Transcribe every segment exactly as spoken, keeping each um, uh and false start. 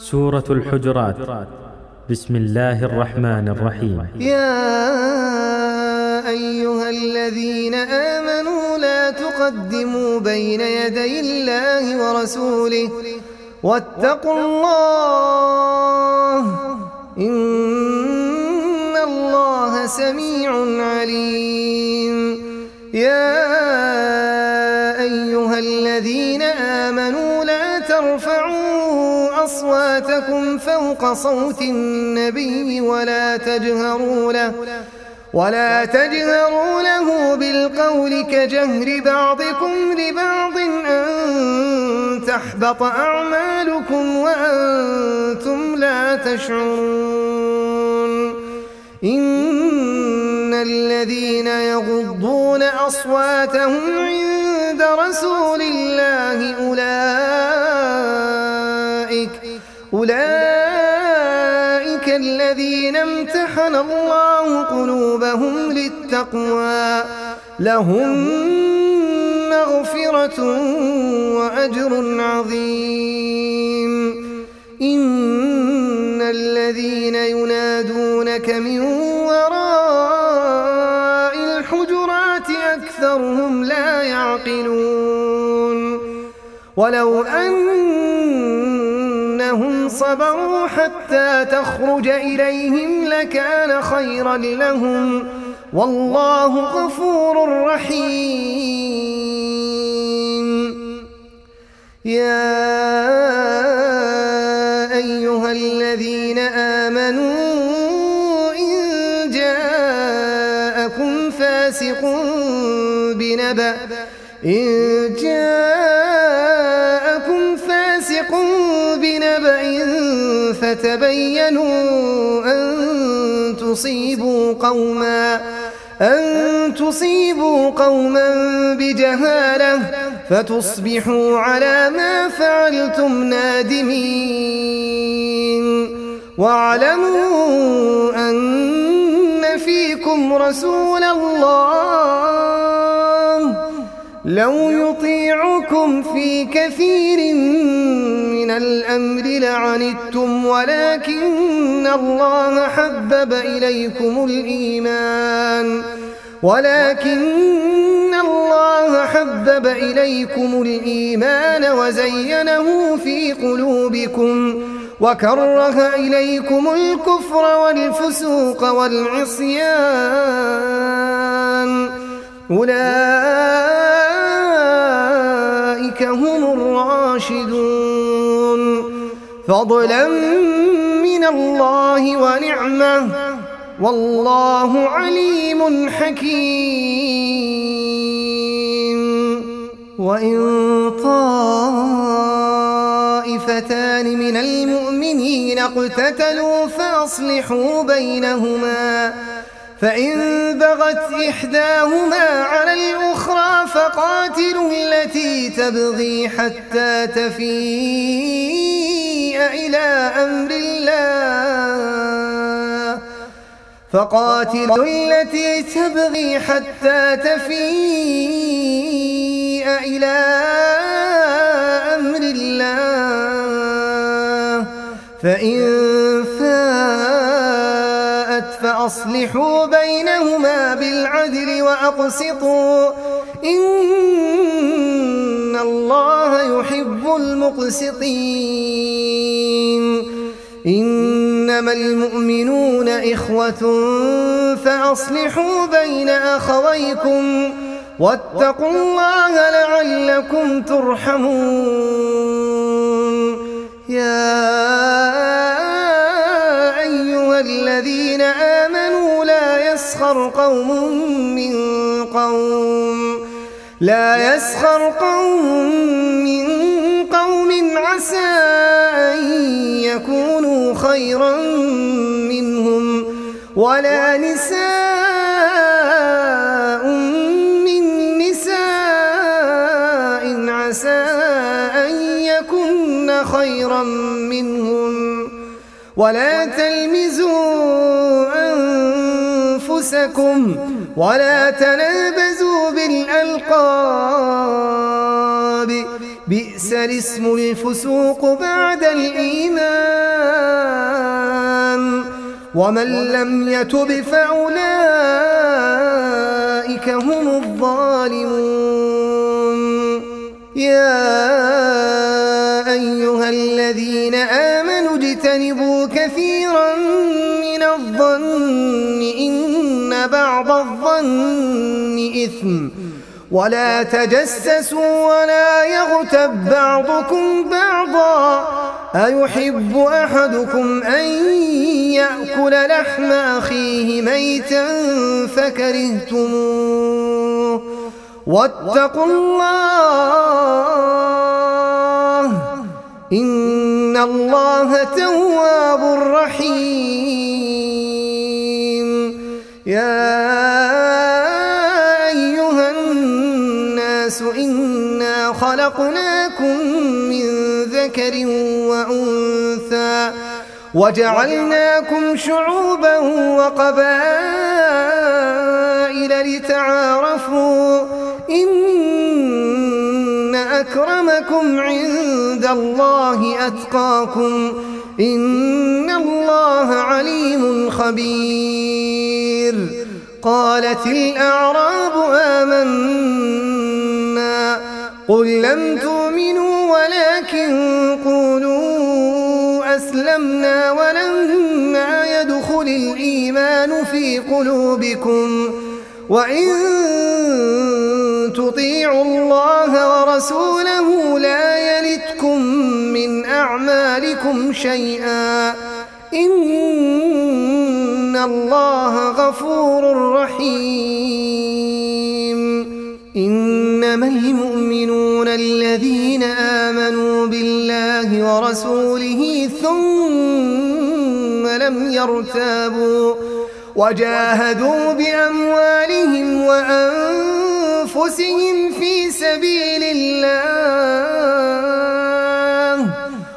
سورة الحجرات. بسم الله الرحمن الرحيم. يا أيها الذين آمنوا لا تقدموا بين يدي الله ورسوله واتقوا الله إن الله سميع عليم. يا أيها الذين آمنوا لا ترفعوا أصواتكم فوق صوت النبي ولا تجهروا له ولا تجهروا له بالقول كجهر بعضكم لبعض أن تحبط أعمالكم وأنتم لا تشعرون. إن الذين يغضون أصواتهم عند رسول الله أولئك أولئك الذين امتحن الله قلوبهم للتقوى لهم مغفرة وأجر عظيم. إن الذين ينادونك من وراء الحجرات أكثرهم لا يعقلون. ولو أنهم صبروا حتى تخرج إليهم لكان خيرا لهم والله غفور رحيم. يا أيها الذين آمنوا إن جاءكم فاسق بنبأ إن جاءكم فاسق بنبأ فتبينوا أن تصيبوا قوما أن تصيبوا قوما بجهالة فتصبحوا على ما فعلتم نادمين. واعلموا أن فيكم رسول الله لو يطيعكم في كثير من الأمر لعنتم ولكن الله حبب إليكم الإيمان ولكن الله حبب إليكم الإيمان وزينه في قلوبكم وكره إليكم الكفر والفسوق والعصيان أولئك هم الراشدون فضلا من الله ونعمة والله عليم حكيم. وإن طائفتان من المؤمنين اقتتلوا فأصلحوا بينهما فإن بغت إحداهما على الأخرى فقاتلوا التي تبغي حتى تفيء إلى أمر الله فقاتلوا التي تبغي حتى تفيء إلى أمر الله فإن فاءت فأصلحوا بينهما بالعدل وأقسطوا إن الله يحب المقسطين. إنما المؤمنون إخوة فأصلحوا بين أخويكم واتقوا الله لعلكم ترحمون. يا أيها الذين آمنوا لا يسخر قوم من قوم لا يسخر قوم من قوم عسى أن يكونوا خيرا منهم ولا نساء من نساء عسى أن يكن خيرا منهم ولا تلمزوا أنفسكم ولا تنابزوا بالألقاب بئس الاسم الفسوق بعد الإيمان ومن لم يتب فأولئك هم الظالمون. يا أيها الذين آمنوا اجتنبوا كثيرا من الظن إن بعض الظن إثم، ولا تجسسوا ولا يغتب بعضكم بعضا، أيحب أحدكم أن يأكل لحم أخيه ميتا فكرهتموه، واتقوا الله إن الله تواب رحيم. يا أيها الناس إنا خلقناكم من ذكر وأنثى وجعلناكم شعوبا وقبائل لتعارفوا إن أكرمكم عند الله أتقاكم إن الله عليم خبير. قالت الأعراب آمنا قل لم تؤمنوا ولكن قولوا أسلمنا ولما يدخل الإيمان في قلوبكم وإن تطيعوا الله ورسوله لا يلتكم من أعمالكم شيئا إن الله غفور رحيم. إنما المؤمنون الذين آمنوا بالله ورسوله ثم لم يرتابوا وجاهدوا بأموالهم وأنفسهم في سبيل الله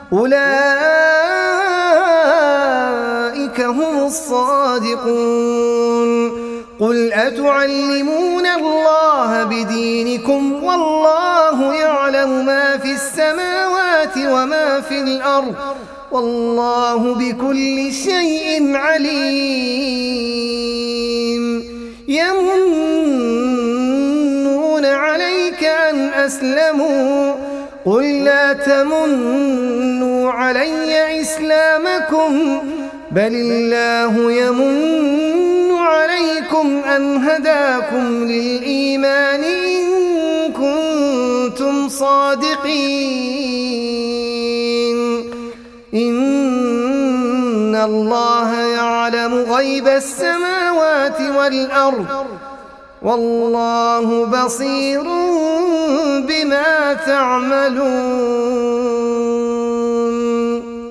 أولئك هم الصادقون. قل أتعلمون الله بدينكم والله يعلم ما في السماوات وما في الأرض والله بكل شيء عليم. يمنون عليك أن أسلموا قل لا تمنوا علي إسلامكم بل الله يمن عليكم أن هداكم للإيمان إن كنتم صادقين. إن الله يعلم غيب السماوات والأرض والله بصير بما تعملون.